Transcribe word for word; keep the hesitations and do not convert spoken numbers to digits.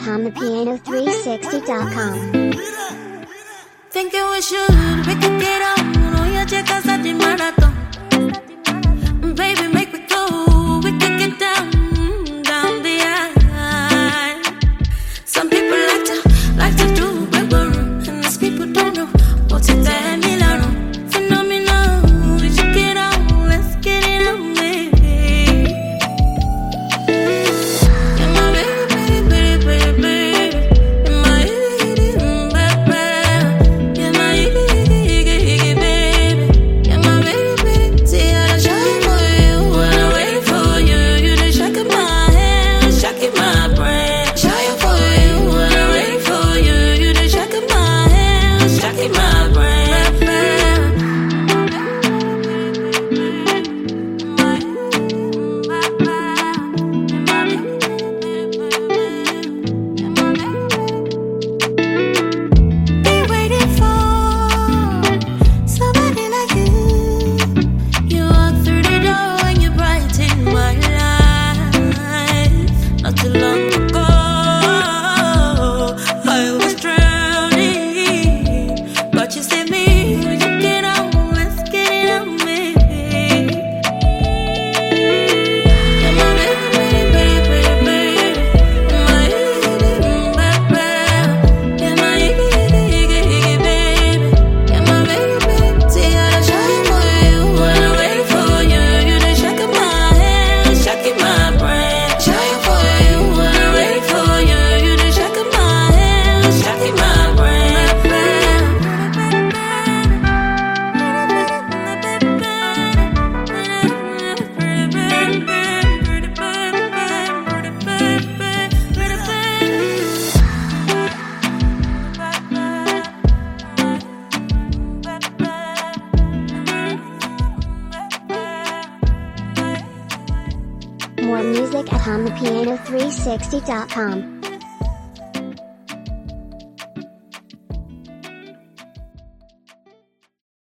hum the piano three sixty dot com. Thinking we should, we could get on. Hoy a llegas a ti maratón. Baby, make me go. We could get down, down the aisle. Some people like to, like to do wiggle room, and these people don't know what's it that Milano. Phenomenal, we should get on. Let's get it on, baby. Yeah, my baby, baby, baby, baby. Yeah, my baby, baby. Yeah, my baby, baby. Yeah, my baby. See how I shine for you when I wait for you. You the shaking my hand, shaking my brain. Shine for you when I wait for you. You the shaking my hand, shaking my brain. Be waiting for somebody like you. You walk through the door and you brighten my life. Not too long ago, I was drowning, but you saved me. We should get on, let's get it on, baby. Yeah, my baby, baby, baby, baby. Yeah, my baby, baby. Yeah, my baby, baby. Yeah, my baby. See how I shine for you when I wait for you. You the shaking my hand, shaking my brain. Shine for you when I wait for you. You the shaking my hand, shaking my brain. More music at hum the piano three sixty dot com.